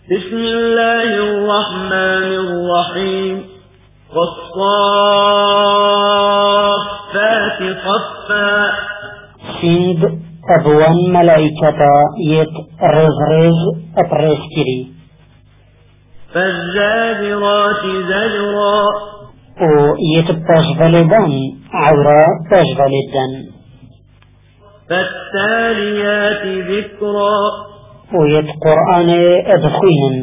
بسم الله الرحمن الرحيم والصافات صفا سند أبوان ملائكة يت رزرز أبرسكري فالزاجرات زجرا و يت بجبلدان عورا بجبلدان فالتاليات ذكرا ويت قرآن أدخين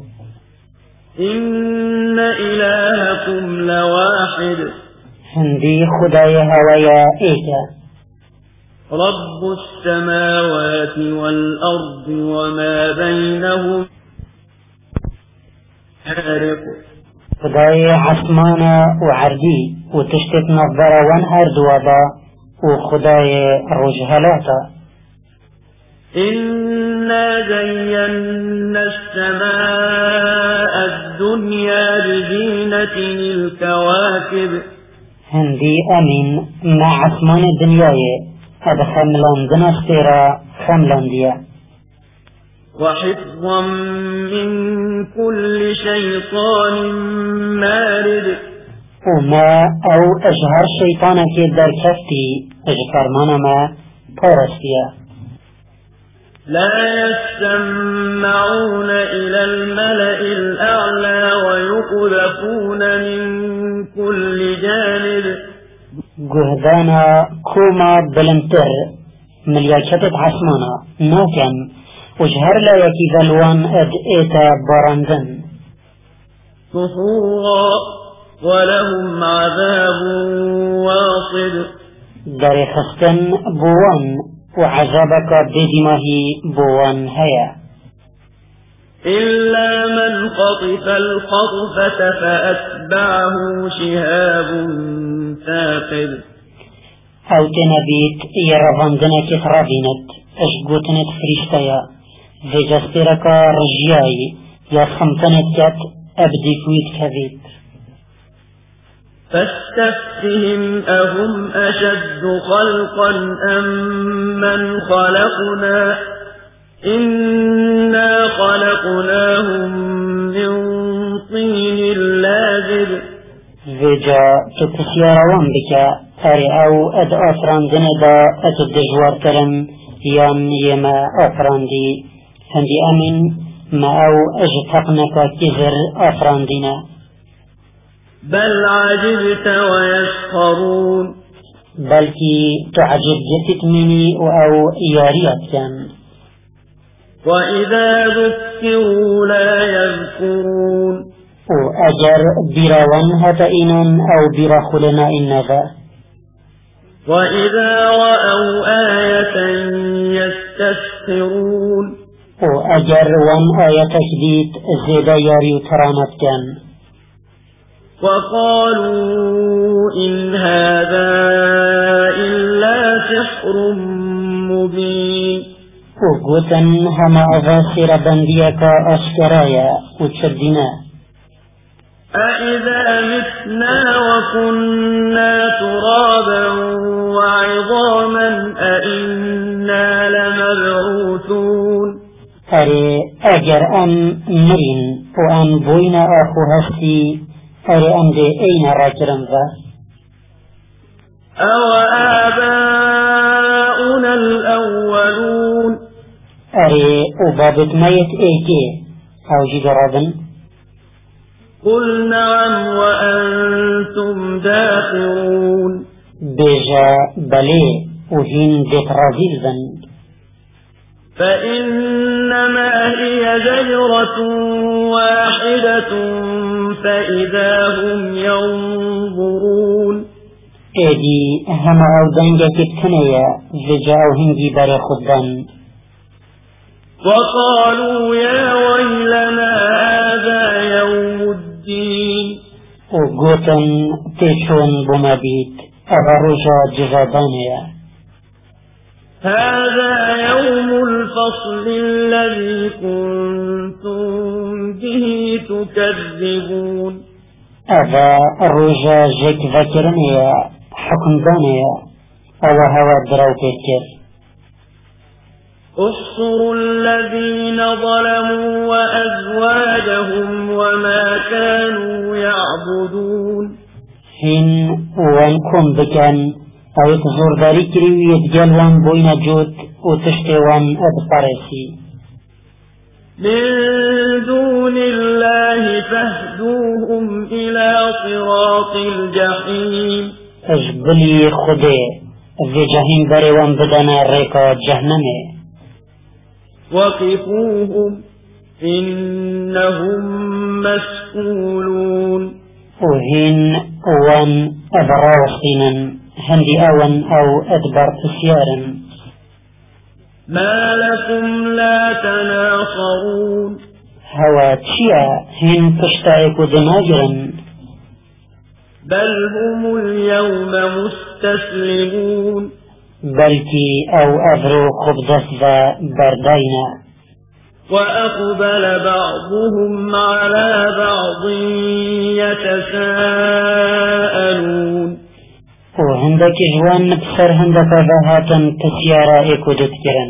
إن إلهكم لواحد هندي خدايا هوايا إيكا رب السماوات والأرض وما بينهم هارق خدايا عثمانا وعردي وتشتت نظر وانهر دوابا وخدايا رجهلاتا إنا زينا السماء الدنيا بزينة الكواكب هندي أمين مع عثمان الدنياي هذا خملان دنستيرا خملان ديا وحفظا من كل شيطان مارد وما أو أجهر شيطانك در كفتي أجفرمانا ما بارستيا لا يستمعون إلى الملأ الأعلى ويقذفون من كل جانب جهدانا كوما بلنتر ملياكتت عثمانا نوكم وجهر لا يكي ذلوان أد إيتا براندن سحورا ولهم عذاب واصب داري خستن بوان وعذابك بدماهي بوان هيا إلا من خطف الخطفة فأتبعه شهاب ثاقب أو تنبيت يرفندنا كثرابينت أشقوتنت فريشتايا ذي جسترك رجياي يخمتنت كت أبدي فويت كذيت فاستفتهم أهم أشد خلقا أم من خلقنا إنا خلقناهم من طين لازب ذيجا تتسياروان بك أري أو أد أفران دندا أتدجوار كرم يان يما أفران دي هندي أمن ما أو أجتقنك كذر أفران دينا بل عجبت ويسخرون بلكي تعجب جتت مني أو ياريات كان وإذا ذكروا لا يذكرون وأجر براوان هتئنا أو برخلنا إنذا وإذا رأوا آية يستسخرون وأجر وان آية تجديد زيدا ياري ترامت كان وقالوا إن هذا إلا سحر مبين وقوتن هما أغاسر بنديك أشكرايا وتشدنا أإذا متنا وكنا ترابا وعظاما أإنا لمبعوثون أري أجر أم مرين وأن بوين أخو هستي أري أم دي أين راجرم ذا أو آباؤنا الأولون أري أبابت ميت إيكي أو جدرابن قل نعم وأنتم داخرون بيجا بلي وهين ديت رازيزن فإنما هي زجرة واحدة فإذا هم ينظرون إيدي هما أو دنجا كتنيا زجا أو هنجي بري خدان وقالوا يا ويلنا هذا يوم الدين وقوتن تشون بمبيت أغرجا جزادانيا هذا يوم الفصل الذي كنتم به تكذبون أذا الرجا جيك ذكرنيا حكم دانيا أو هوا دراو بيتر احصروا الذين ظلموا وأزواجهم لهم وما كانوا يعبدون هن وانكم بكن او تزور داري كريوية جلوان بوين جوت وتشتوان ادقارسي من دون الله فاهدوهم إلى صراط الجحيم اجبلي خده في جهنم بريوان بدنا ريكا جهنمي وقفوهم إنهم مسؤولون وهن وان ابراوخينا هندي اون او ادبر تسيارا ما لكم لا تناصرون هوا تشيا هن تشتايك دماجرا بل هم اليوم مستسلمون بلكي او اذرو خبزة بردينا وأقبل بعضهم على بعض يتساءلون وهندك جوان بسر هندك ذهاتا تسيارا ايكو دتكرا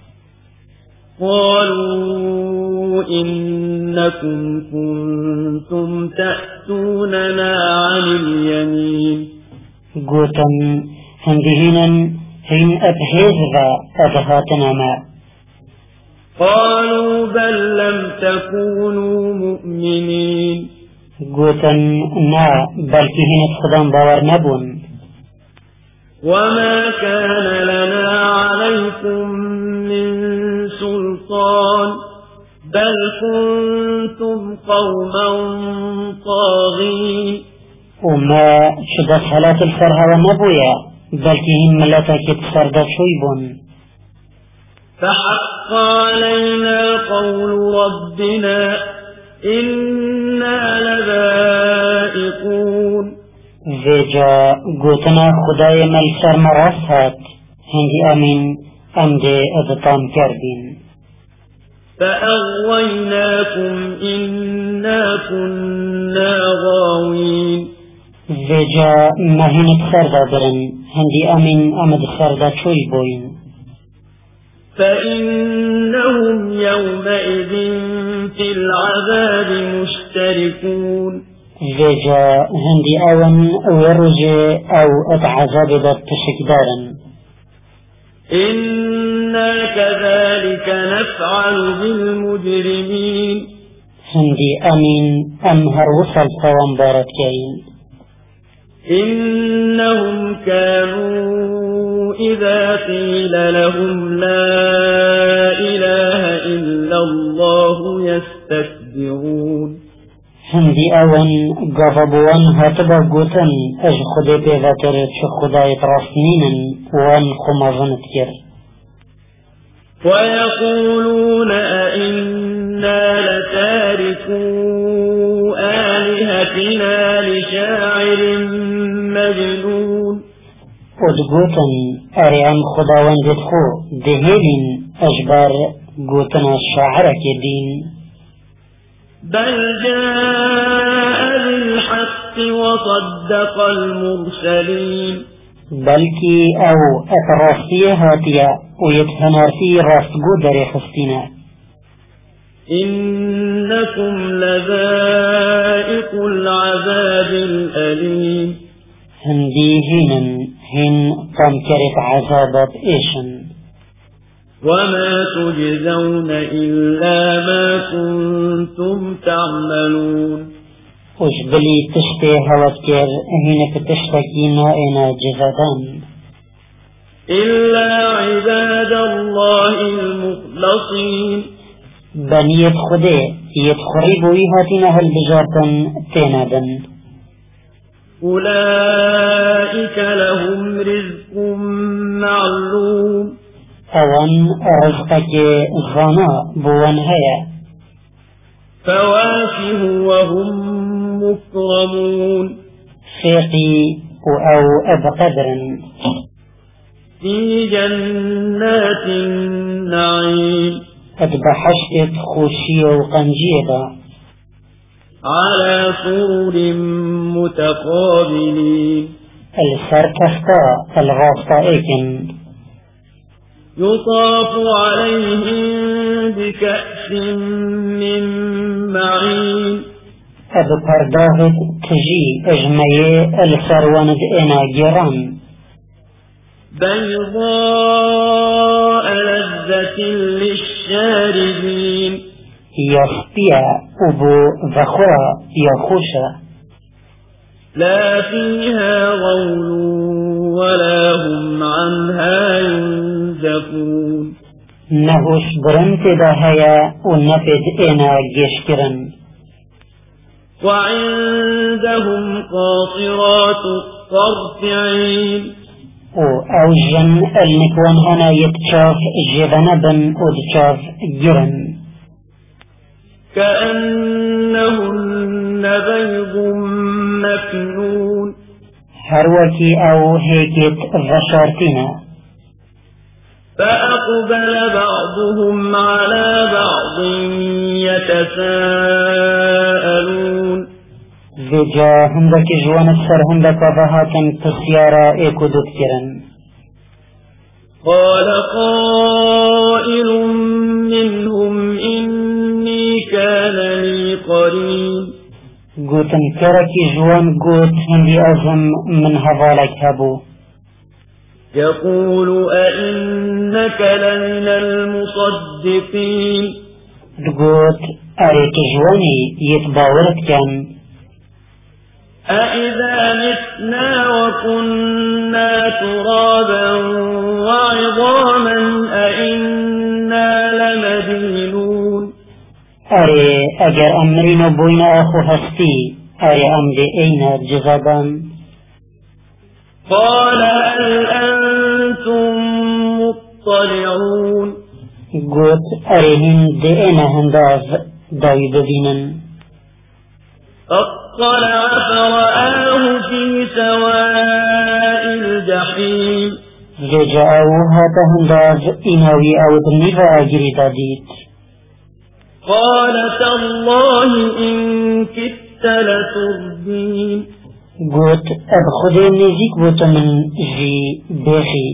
قالوا إنكم كنتم تأتوننا عن اليمين قوتم هندهينا هين ابهيز ذا ادهاتنا ما قالوا بل لم تكونوا مؤمنين قوتن نا بلكي هين اتخدام باور نبون وما كان لنا عليكم من سلطان بل كنتم قوما طاغين وما شدت حالات الفرها ونبويا بلكي هين ملتك يتسردت شويبون فحق علينا قول ربنا إنا لذائقون زيجا قوتنا خداي ملسر مراسات هندي امين امدي ادتان كردين فأغويناكم إنا كنا غاوين زيجا مهين تسردا درن هندي امين امد سردا شوي بوين فإنهم يومئذ في العذاب مشتركون زيجا هندي اون ورجي او اتعذاب دات تشكدارا إنا كذلك نفعل بالمجرمين هندي امين امهر وصل فوان بارت كاين إنهم كانوا إذا قيل لهم لا إله إلا الله يستكبرون هندي اون غضبوان هاتبا قوتن اج خدي بيذاكر شو خداي تراسنين وان خمازن تكر ويقولون أئنا لتاركو آلهتنا لشاعر مجنون ودقوتن اريان خداوان جدخو دهيلين اجبار قوتن الشاعرك يدين بل جاء بالحق وصدق المرسلين بلكي او اتراسيه هاتيا ويتهنرسي راستقو داري خستنا إنكم لذائق العذاب الأليم هندي هن تنكرت عذابات ايشن وما تجزون إلا ما كنتم تعملون وجبلي تشتي هواتكر هنك تشتكينا انا جزادان إلا عباد الله المخلصين بنيت خده يدخري بويهاتنا هالبجارتن تينادن أولئك لهم رزق معلوم اوان رزقك غانا بوان هيا فواكه وهم مكرمون فيقي او ابقدر في جنات النعيم اتبحشت خوشية وقنجيبة على سرر متقابلين السركفتا الغافطة ايكن يطاف عليهم بكأس من معين أبقرداهد تجي أجمعي السرواند إنا جيران بيضاء لذة للشاربين يخبيا أبو ذخرا يخوشا لا فيها غول ولا هم عنها ينزفون نهوش برنت دهيا ونفد إنا جيشكرن وعندهم قاصرات الطرف عين أوجن النكوان هنا يتشاف جبنبن ودشاف جرن كأنهن بيض مكنون هروكي أو هيكت غشارتنا فأقبل بعضهم على بعض يتساءلون بجا هندك جوان السر هندك وضهاتن تسيارا ايكو دكترن قال قائل منهم إني كان لي قرين قوتن كركي جوان قوت هندي أزم من هذالك هبو يقول أئنك لمن المصدقين قوت أريك جواني يتباورك كان أئذا متنا وكنا ترابا وعظاما أئنا لمدينون أري أجر أمرين بوين أخو هستي أري أمري أين جزابان قال هل أنتم مطلعون قوت أريهن دئنا هنداز داوي ببينن فاطلع فرآه في سواء الجحيم جاءوها تهنداز إناوي أو دنيفا أجري داديت قال تالله إن كدت لتردين قلت أبخذي نزيك بوت من جي بيخي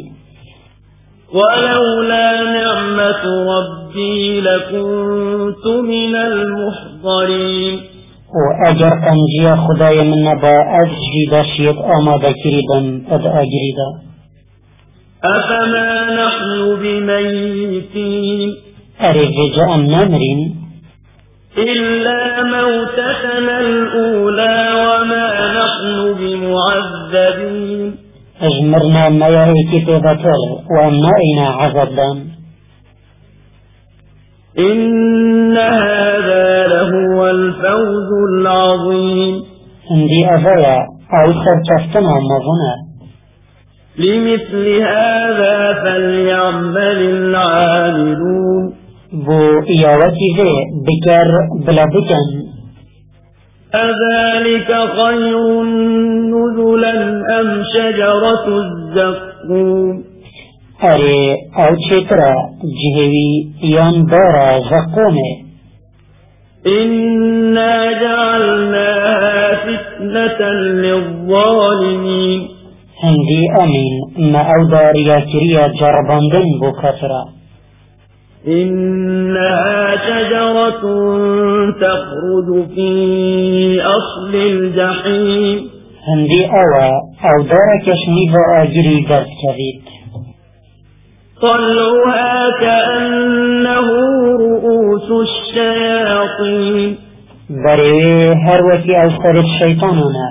ولولا نعمة ربي لكنت من المحضرين وأجر أنجيا خدايا من نبا أجري داشيت آمادا كريدا أد أجريدا أفما نحن بميتين أرجع النمرين إلا موتتنا الأولى وما نحن بمعذبين أجمرنا ما يهيك ببطل وأمنائنا عذابا إن هذا لهو الفوز العظيم عندي أفيا أو سرتفتنا مظنا لمثل هذا فليعمل العاملون بو إياوتي ذي بكر بلا بكن أذلك خير نزلا أم شجرة الزقوم أري أو تشترا جهوي يان دارا زقومي إنا جعلناها فتنة للظالمين هندي أمين ما أودار يا كريا جرباندن بو كثرة إنها شجرة تخرج في أصل الجحيم هندي أودار كشنيفا أجري درس كريت طلعها كأنه رؤوس الشياطين بريوي هروتي أوصر الشيطاننا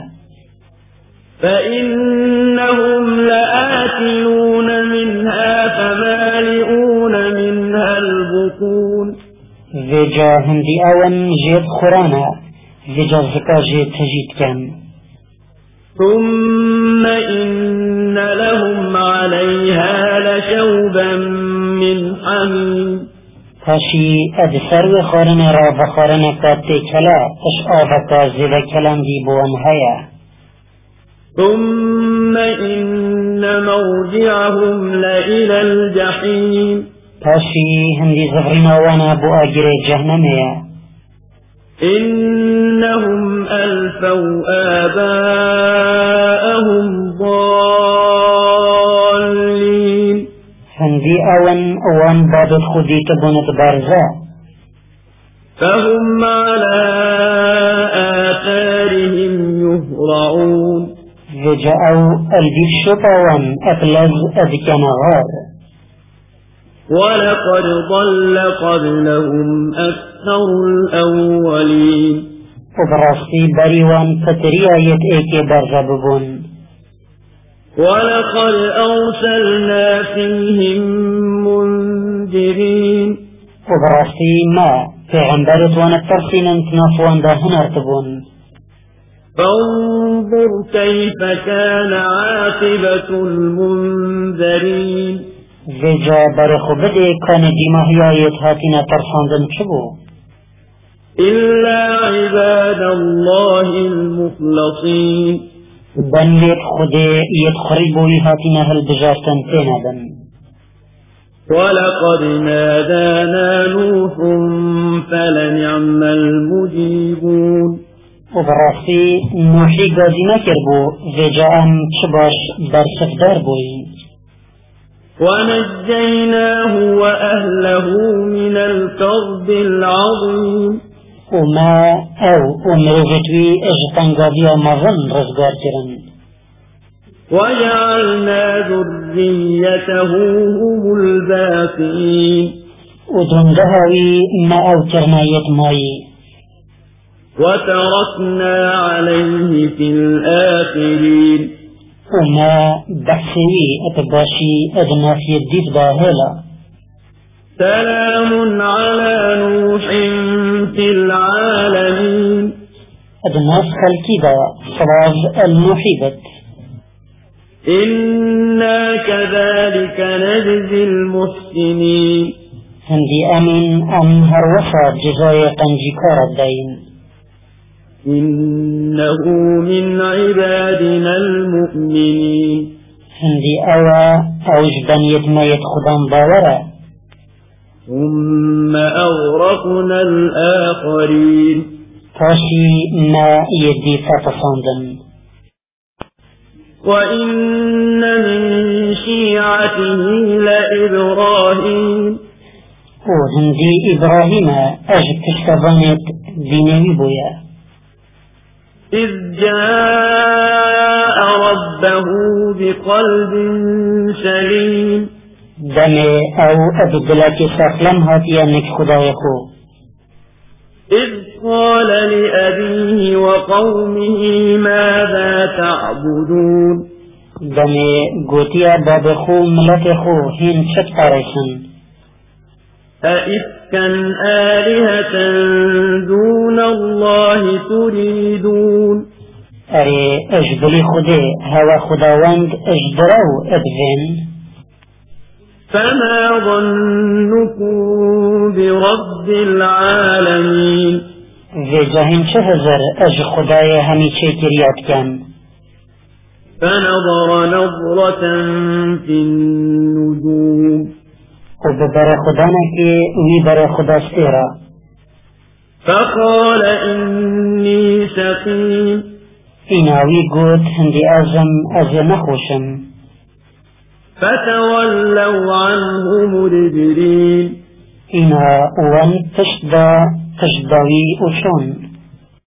فإنهم لآكلون منها فمالئون منها البطون فيجا هندي أون جيت خرانا فيجا زكا جيت تجيت كان ثم إن لهم عليها لشوبا من حميم تاشي أدسر وخارنا را بخارنا كاتي كلا أشعافك زيدا كلام دي بوان هيا ثم إن مرجعهم لإلى الجحيم تاشي هندي زغرنا وانا بو أجري جهنمية إنهم ألفوا آباءهم ضالين هندي أون بابت خودي تبونت بارزا فهم على آثارهم يهرعون وجاءوا البيت شطوان أفلز أذكنغار ولقد ضل قبلهم أكثر الأولين وبراسي بريوان فتريايت ايكي برزببون ولقد أرسلنا فيهم منذرين وبراسي ما في عنبرت ونترسين انتنافوان داهن ارتبون فانظر كيف كان عاقبة المنذرين وجا برخو بدي كان ديماهيايت هاتنا ترساندن شبو إلا عباد الله المخلصين بنيت خدي يتخربوا هاتنا هالبجارتن تينادن ولقد نادانا نوح فلنعم المجيبون وبراسي نوحي قاضي نكربو وجا ام تشباش برسفدار بوي ونجيناه وأهله من الكرب العظيم وما او امروفتوي اجتنقاضي مظن رزقار كرن وجعلنا ذريته هم الباقين ودندهوي ما او ترنايت ماي وتركنا عليه في الآخرين وما بحثوي اتباشي ادناس يديد باهلا سلام على نوح في العالمين ادناس خلقي دا صلاة المحيبت إنا كذلك نجزي المحسنين هندي امين ام هروسا جزايا قنجيكار الدين إنه من عبادنا المؤمنين هندي اوا اوج بنيت ما يتخدم باورا ثم أغرقنا الآخرين تاشي ما يدي فاتصاندن وإن من شيعته لإبراهيم وهندي إبراهيم أجد تشتبانت دينوي بويا إذ جاء ربه بقلب سليم دمي أو أبدلك ساقلم هاتيانك خدايكو إذ قال لأبيه وقومه ماذا تعبدون دمي قوتيا بابخو ملتخو هين شتقاريسن أئفكا آلهة دون الله تريدون أري أجبلي خدي هوا خداوند أجدرو أدفن فما ظنكم برب العالمين في جاهن شهزر أج خدايا همي شكريات كان فنظر نظرة في النجوم وببرا خدانك ويبرا خدا سيرا فقال إني سقيم إناوي قوت هندي أزم أزنخوشم فتولوا عنه مدبرين إنا وان تشداوي أشون